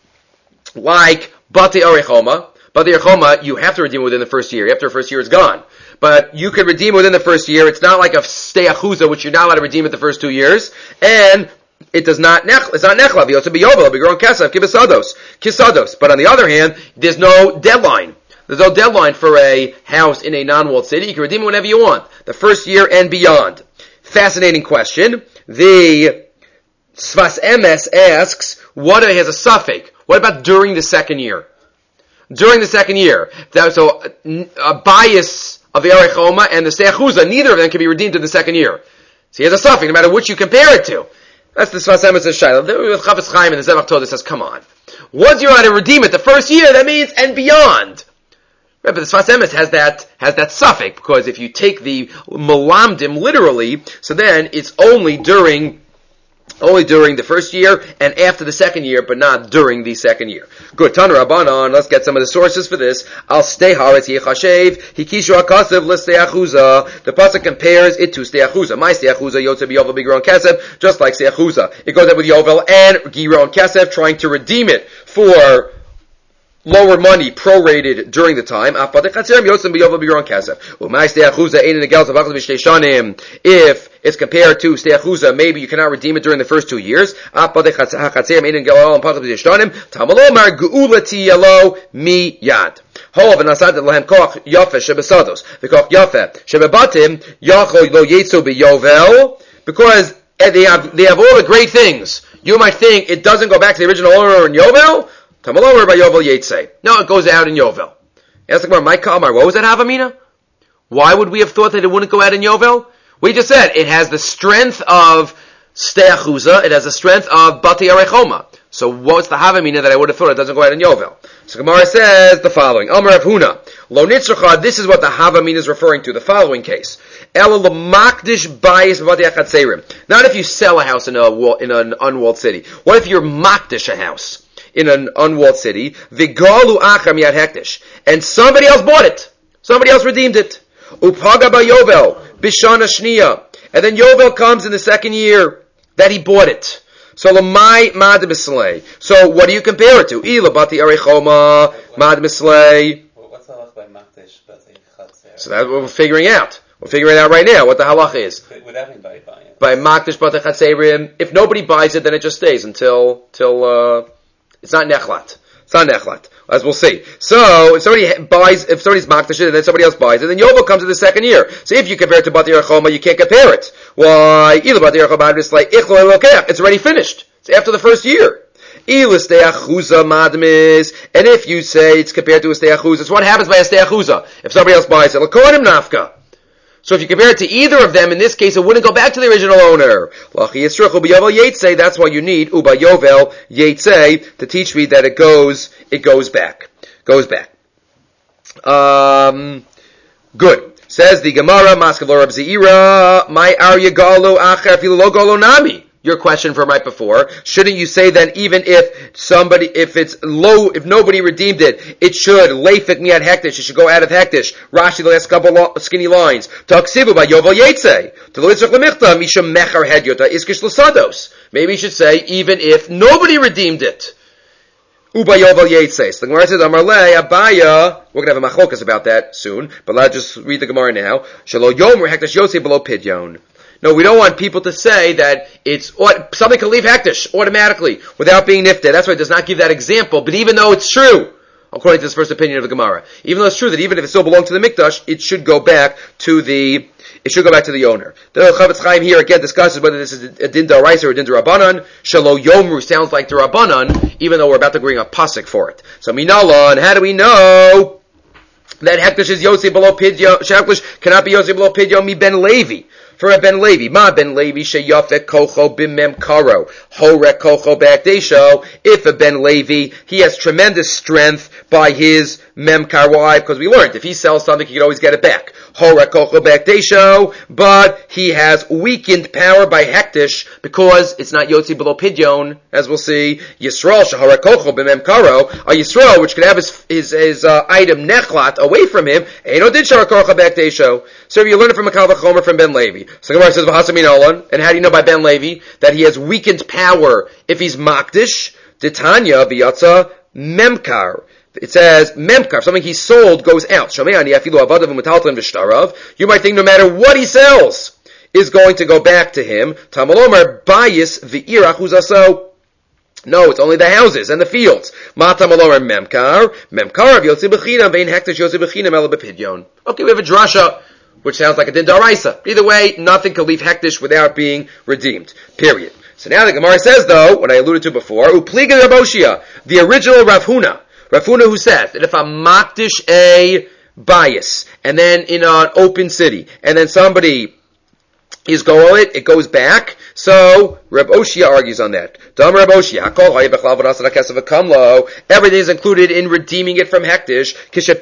like Batei Arechoma. Batei Arechoma, you have to redeem it within the first year. After the first year, it's gone. But you can redeem within the first year. It's not like a stei achuza, which you're not allowed to redeem it the first two years. And it does not, nech, it's not nechla. V'yotze biyovel, b'gron kesef, kisados, kisados. But on the other hand, there's no deadline. There's no deadline for a house in a non-walled city. You can redeem it whenever you want. The first year and beyond. Fascinating question. The Sfas Emes asks, what has a suffix? What about during the second year? During the second year. So, a bias of the Arechoma and the Stei Achuza, neither of them can be redeemed in the second year. So he has a suffix, no matter which you compare it to. That's the Sfas Emes Shaila. With Chafetz Chaim and the Zevach Todah says, come on. Once you're allowed to redeem it the first year, that means and beyond. Right, but the Sfas Emes has that, has that suffix, because if you take the Malamdim literally, so then it's only during Only during the first year and after the second year, but not during the second year. Good. Tana Rabbanon. Let's get some of the sources for this. Al stei haaretz yechashev hikishu hakasev l'stei achuza. The pasuk compares it to stei achuza. My stei achuza yotze biyovel b'giron kesef, just like stei achuza. It goes up with yovel and giron kesef, trying to redeem it for lower money prorated during the time. If it's compared to stei achuza, maybe you cannot redeem it during the first two years. Because they have, they have all the great things. You might think it doesn't go back to the original owner in Yovel. Tamalover by Yovel Yetzei. No, it goes out in Yovel. Ask the Gemara, my Kalmar, what was that Havamina? Why would we have thought that it wouldn't go out in Yovel? We just said it has the strength of Stei Achuza, it has the strength of Batei Arechoma. So what's the Havamina that I would have thought it doesn't go out in Yovel? So Gemara says the following. Amar Rav Huna, Lo Nitzracha, this is what the Havamina is referring to, the following case. Ela l'makdish bayis b'batei achatzerim. Not if you sell a house in a wall, in an unwalled city. What if you're makdish a house in an unwalled city? V'galu achar miyad hektish. And somebody else bought it. Somebody else redeemed it. Upaga b'yovel b'shana shniya. And then Yovel comes in the second year that he bought it. So l'mai mad mislei. So what do you compare it to? Ila bati arechoma mad mislei. What's the halach by makdish batei chatzer? So that's what we're figuring out. We're figuring out right now what the halach is. Would everybody buy it? By makdish batei chatzerim, if nobody buys it, then it just stays until till uh, it's not nechlat. It's not nechlat, as we'll see. So if somebody buys, if somebody's makdish it, and then somebody else buys it, then Yovel comes in the second year. So if you compare it to batei arechoma, you can't compare it. Why? Either batei arechoma is like it's already finished. It's after the first year. And if you say it's compared to a stei achuza, so what happens by a stei achuza? If somebody else buys it, l'konim nafka. So if you compare it to either of them, in this case, it wouldn't go back to the original owner. That's why you need uba yovel yetzei to teach me that it goes, it goes back, goes back. Um, good. Says the Gemara, Maskav Rab Zeira, my arya galo acher filu lo galo nami. your question from right before, shouldn't you say then even if somebody, if it's low, if nobody redeemed it, it should, leifik miyad hektish, it should go out of hektish. Rashi, the last couple lo- skinny lines. Taksivu by Yovel Yetze. To the Litzach Lemichta, Misham Mechar Hedyota, Iskish Lusados. Maybe you should say, even if nobody redeemed it. Uba Yovel Yetze. So the Gemara says, Amar Le, Abaya, we're going to have a machlokas about that soon, but let's just read the Gemara now. Shalo Yomer Hektish Yotze below Pidyon. No, we don't want people to say that it's, something can leave hektish automatically without being nifted. That's why it does not give that example. But even though it's true, according to this first opinion of the Gemara, even though it's true that even if it still belonged to the mikdash, it should go back to the, it should go back to the owner. The Chavetz Chaim here again discusses whether this is a din d'oraisa or a din d'Rabbanan. Shalo Yomru sounds like d'Rabbanan, even though we're about to bring a pasuk for it. So Minallah, and how do we know that hektish is Yosef below Pidyon, hektish cannot be Yosef below Pidyon mi ben Levi? For a Ben Levi, Ma Ben Levi sheyafek kocho bimem karo, horek kocho bakdesho. If a Ben Levi, he has tremendous strength by his memkar. Why? Because we learned if he sells something, he can always get it back. Horek kocho bakdesho, but he has weakened power by hektish because it's not yotzi below pidyon, as we'll see. Yisrael shehorek kocho bimem karo, a Yisrael which could have his his, his uh, item nechlat away from him. Eino did shehorek kocho bakdesho. So you learn it from a Kal Vachomer from Ben Levi. So the Gemara says, V'hasamin Olan, and how do you know by Ben Levi that he has weakened power if he's makdish? Titania v'yatza memkar. It says, memkar, something he sold goes out. You might think no matter what he sells is going to go back to him. Tamalomar bayis v'irach uzaso. No, it's only the houses and the fields. Matamalomer memkar, memkar of yotzi b'chinam, vein hektish yotzi b'chinam ela b'pidyon. Okay, we have a drasha, which sounds like a din d'oraisa. Either way, nothing can leave hektish without being redeemed. Period. So now the Gemara says, though, what I alluded to before, upliga Rav Oshia, the original Rav Huna, Rav Huna who says that if I'm makdish a bias, and then in an open city, and then somebody is going it, it goes back. So Rav Oshia argues on that. Everything is included in redeeming it from hektish.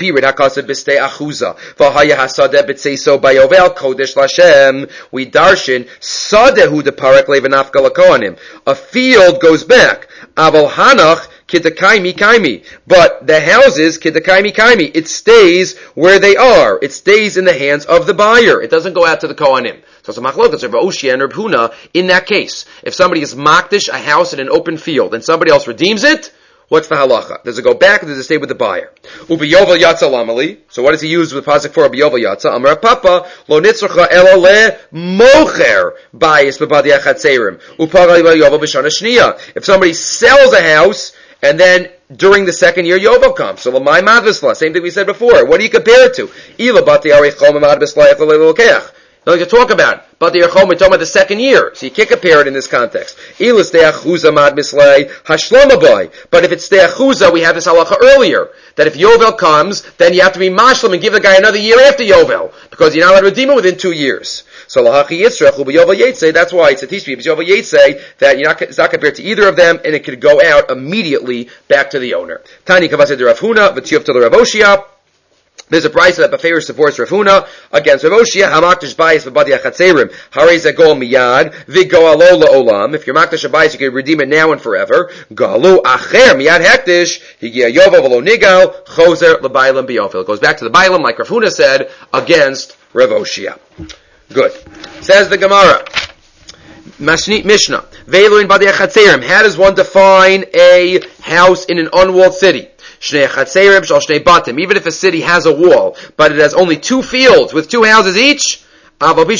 We darshan sadehu de parek levenafka lakohanim. A field goes back. Aval hanach kidakaimi kaimi. But the houses kidakaimi kaimi. It stays where they are. It stays in the hands of the buyer. It doesn't go out to the kohanim. So it's a machlokas of Rav Oshia and Rav Huna in that case. If somebody is makdish a house in an open field and somebody else redeems it, what's the halacha? Does it go back or does it stay with the buyer? Ubiyovel yatza lamali. So what does he use with pasuk for ubiyovel yatza? Amar papa lo nitzracha elo le mocher bayis bebadi achatzerim upagal yovel b'shana shniya. If somebody sells a house and then during the second year yovel comes, so l'may madvisla. Same thing we said before. What do you compare it to? Ila bati arich chom madvisla echol lelokeach. Like to talk about, but the Yerchom, we're talking about the second year, so you can't compare it in this context. But if it's Te'achuza, we have this halacha earlier, that if Yovel comes, then you have to be mashlim and give the guy another year after Yovel, because you're not allowed to redeem it within two years. So Lahachi Yitzrach, Yovel Yetzei, that's why it's a tishbi, it's Yovel Yetzei, that you're not, it's not compared to either of them, and it could go out immediately back to the owner. Tani Kavased Rav Huna, V'tiyov to the Rav Oshia. There's a price that Beferish supports Rav Huna against Rav Oshia. Hamakdish bayis v'badi achatzerim. Harei zegol miyad v'go alo la'olam. If you're makdish a bayis, you can redeem it now and forever. Galu acher miyad hektish higia yova v'lo nigal choser l'baylam biyofil. It goes back to the baylam, like Rav Huna said, against Rav Oshia. Good. Says the Gemara. Mishnah. Veiluin badi achatzerim. How does one define a house in an unwalled city? Even if a city has a wall, but it has only two fields with two houses each, as we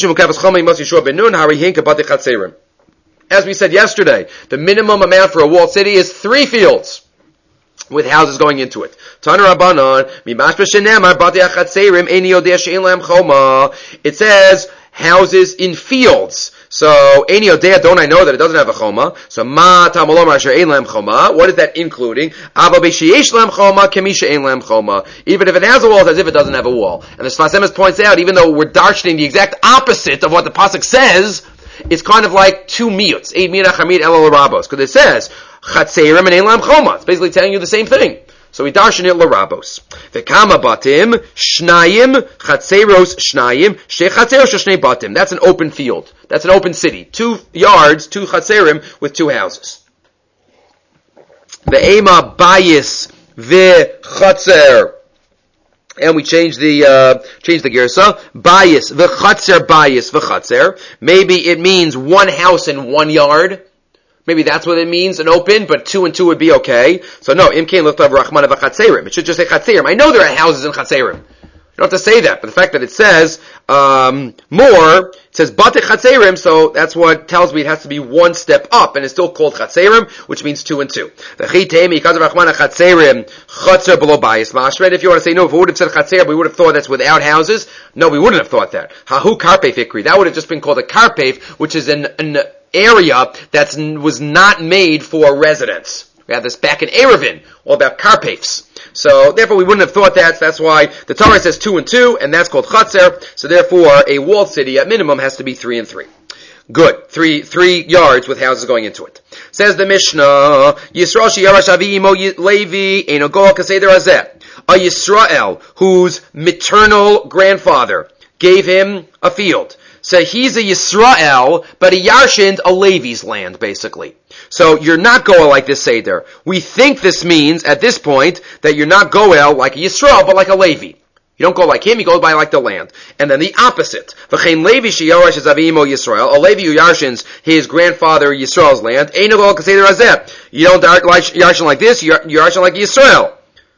said yesterday, the minimum amount for a walled city is three fields with houses going into it. It says houses in fields. So, Eini Odea, don't I know that it doesn't have a choma? So, Ma Tamalom Asher Ein Lam Choma. What is that including? Ava Beisheyesh Lam Choma, Kemisha Ein Lam Choma. Even if it has a wall, it's as if it doesn't have a wall. And the Sfas Emes points out, even though we're darshaning the exact opposite of what the pasuk says, it's kind of like two miyuts. Eight miyut achamid elol rabos. Because it says, Chatzerim and Ein Lam Choma. It's basically telling you the same thing. So we darshan it l'rabos. V'kama batim, shnayim, chatzeros shnayim, she chatzeros shnei batim. That's an open field. That's an open city. Two yards, two chatzerim with two houses. Ve'ema bayis v'chatzer. And we change the uh, change the girsa. Bayis v'chatzer bayis v'chatzer. Maybe it means one house and one yard. Maybe that's what it means, an open, but two and two would be okay. So no, imkein l'chtav rachman v'chatzerim. It should just say chatzerim. I know there are houses in chatzerim. You don't have to say that, but the fact that it says um, more, it says bate chatzerim, so that's what tells me it has to be one step up, and it's still called chatzerim, which means two and two. If you want to say no, if we would have said chatzer, we would have thought that's without houses. No, we wouldn't have thought that. Hahu karpef ikri. That would have just been called a karpef, which is an, an area that was not made for residence. We have this back in Erevin, all about karpefs. So, therefore, we wouldn't have thought that. So that's why the Torah says two and two, and that's called chatzer. So, therefore, a walled city, at minimum, has to be three and three. Good. Three, three yards with houses going into it. Says the Mishnah, Yisrael sheyarash avi imo Levi, eino goel kaseder hazeh. A Yisrael, whose maternal grandfather gave him a field. So he's a Yisrael, but he yarshined a Levi's land, basically. So you're not goel like this Seder. We think this means, at this point, that you're not goel like a Yisrael, but like a Levi. You don't go like him, you go by like the land. And then the opposite. V'chein Levi sheyarash es avi imo Yisrael, a Levi who yarshins his grandfather Yisrael's land, eino goel kaseder hazeh. You don't yarshin like this, you yarshin like Yisrael.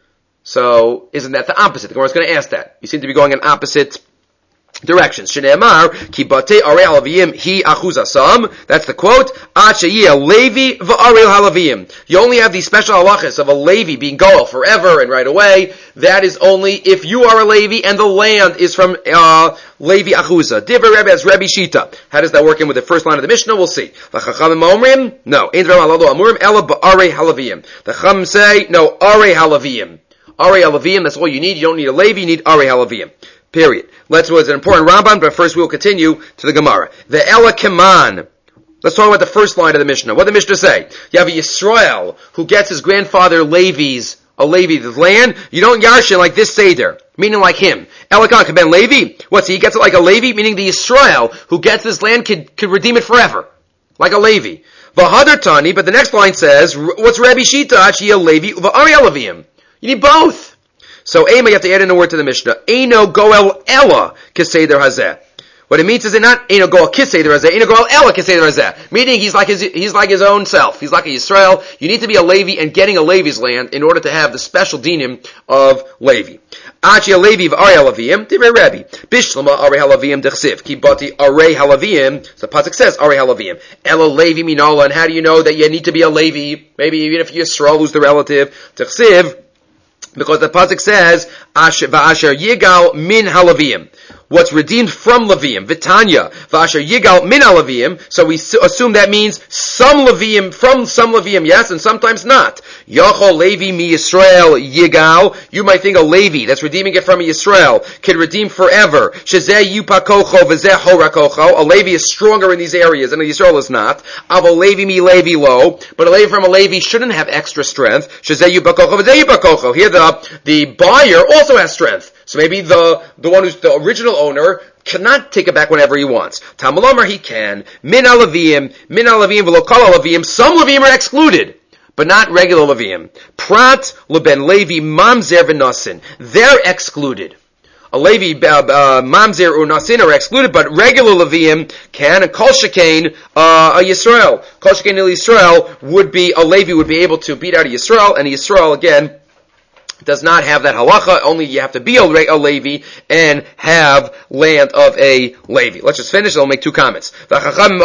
So, isn't that the opposite? The Gemara is going to ask that. You seem to be going in opposite directions. Shneimar ki batei arei halavim hi achuz asam. That's the quote. Ad sheyeh Levi v'arei halavim. You only have these special halachas of a Levi being goel forever and right away. That is only if you are a Levi and the land is from uh, Levi achuza. Divrei Rebbe as Rebbe Shita. How does that work in with the first line of the Mishnah? We'll see. V'chachamim omrim no. Ein dvarim halalo amurim ela ba'arei halavim. The Chacham say no. Arei halavim. Arei halavim. That's all you need. You don't need a Levi. You need arei halavim. Period. Let's, was an important Ramban, but first we'll continue to the Gemara. The Ela Keman. Let's talk about the first line of the Mishnah. What did the Mishnah say? You have a Yisrael who gets his grandfather Levi's, a Levi's land. You don't yarshin like this Seder, meaning like him. Ela Keman Ben Levi. What's he? He gets it like a Levi, meaning the Yisrael who gets this land could, could redeem it forever. Like a Levi. V'hadar Tani, but the next line says, what's Rabbi Shita? Actually a Levi, v'ari Elavim. You need both. So, Ema, you have to add in a word to the Mishnah. Eino goel ella keseder hazeh. What it means is it not Eino goel keseder hazeh, Eino goel ella keseder hazeh. Meaning he's like his, he's like his own self. He's like a Yisrael. You need to be a Levi and getting a Levi's land in order to have the special dinim of Levi. Achi a Levi v'arei halavim, divrei Rabbi. Bishlama arei halavim dechsiv. Ki bati arei halavim. So the pasuk says arei halavim. Ela Levi minola. And how do you know that you need to be a Levi? Maybe even if you're Yisrael, who's the relative. Dechsiv. Because the pasuk says, "Va'asher yigal min halavim." What's redeemed from Leviim, Vitanya, V'asher yigal min halavim. So we assume that means some Leviim from some Leviim, yes, and sometimes not. Yachol Levi mi Yisrael yigal. You might think a Levi that's redeeming it from a Yisrael can redeem forever. Shezeh yupakocho v'zeh horakocho. A Levi is stronger in these areas, and a Yisrael is not. Avo Levi mi Levi lo. But a Levi from a Levi shouldn't have extra strength. Shezeh yupakocho v'zeh yupakocho. Here the the buyer also has strength. So maybe the, the one who's the original owner cannot take it back whenever he wants. Tamalomar he can. Min alavim, min alavim v'lo kol alavim. Some Levim are excluded, but not regular Levim. Prat leben Levi mamzer v'nasin. They're excluded. A Levi, uh, uh, mamzer or nasin are excluded, but regular Levim can, and kol shekain, uh, a Yisrael. Kol shekain il Yisrael would be, a Levi would be able to beat out a Yisrael, and a Yisrael, again, does not have that halacha. Only you have to be a, a Levi and have land of a Levi. Let's just finish. I'll make two comments. The Chacham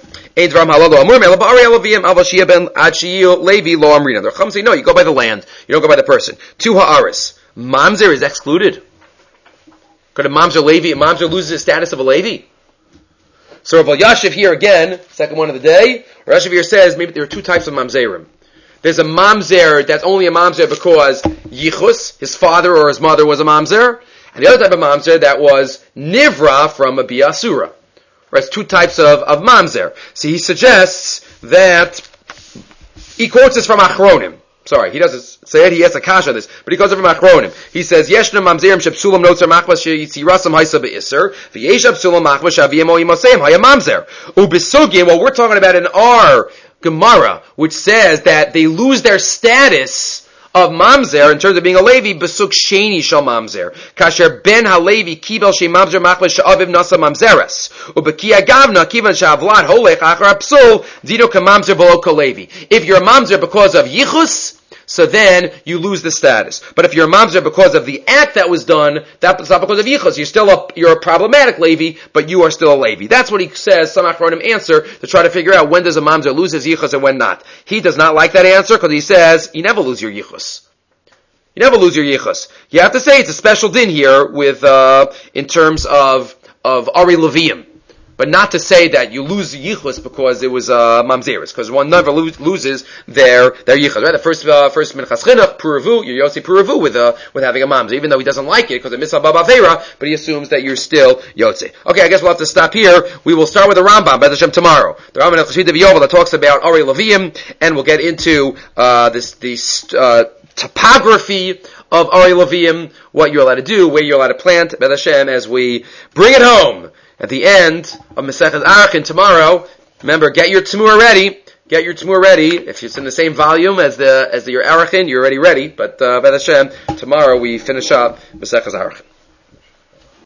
say, no, you go by the land. You don't go by the person. Two ha'aris. Mamzer is excluded. Could a Mamzer Levi, a Mamzer loses his status of a Levi? So Rav Yashiv here again, second one of the day, Rav Yashiv here says maybe there are two types of Mamzerim. There's a mamzer that's only a mamzer because Yichus, his father or his mother was a mamzer, and the other type of mamzer that was Nivra from a Biasura. Right, it's two types of, of mamzer. So he suggests that, he quotes this from Achronim. Sorry, he doesn't say it. He has a kasha on this, but he goes over Machronim. He says, "Yeshna mamzerim shepsulam notzer machmas sheyitzirasam haisa beisser v'yeshav psulam machmas shaviyem o yimaseim haya mamzer ubisugim." What we're talking about in our Gemara, which says that they lose their status of mamzer in terms of being a Levi, besuk sheni shal mamzer. Kasher ben halevi kibel she mamzer machmas she'aviv nasa mamzeres. Ubeki agavna kivan she'avlat holech achar psul dido kamamzer v'lo kolevi. If you're a mamzer because of yichus, so then you lose the status. But if you're a mamzer because of the act that was done, that's not because of yichus. You're still a, you're a problematic Levi, but you are still a Levi. That's what he says, some Achronim answer, to try to figure out when does a mamzer lose his yichus and when not. He does not like that answer because he says, you never lose your yichus. You never lose your yichus. You have to say it's a special din here with, uh, in terms of, of Ari Leviim. But not to say that you lose the yichus because it was uh, mamzeris, because one never lo- loses their their yichus. Right, the first uh, first minchas chinuch puravu, you're yotze puravu with uh, with having a mamzer, even though he doesn't like it because it misal bavera, but he assumes that you're still yotze. Okay, I guess we'll have to stop here. We will start with the Rambam B'ez Hashem tomorrow. The Rambam Chashida V'Yovel that talks about Ari Leviim, and we'll get into uh, this this uh, topography of Ari Leviim, what you're allowed to do, where you're allowed to plant B'ez Hashem, as we bring it home. At the end of Masechet Arachin tomorrow, remember, get your Tzmur ready. Get your Tzmur ready. If it's in the same volume as the as the, your Arachin, you're already ready. But uh, B'ez Hashem, tomorrow we finish up Masechet Arachin.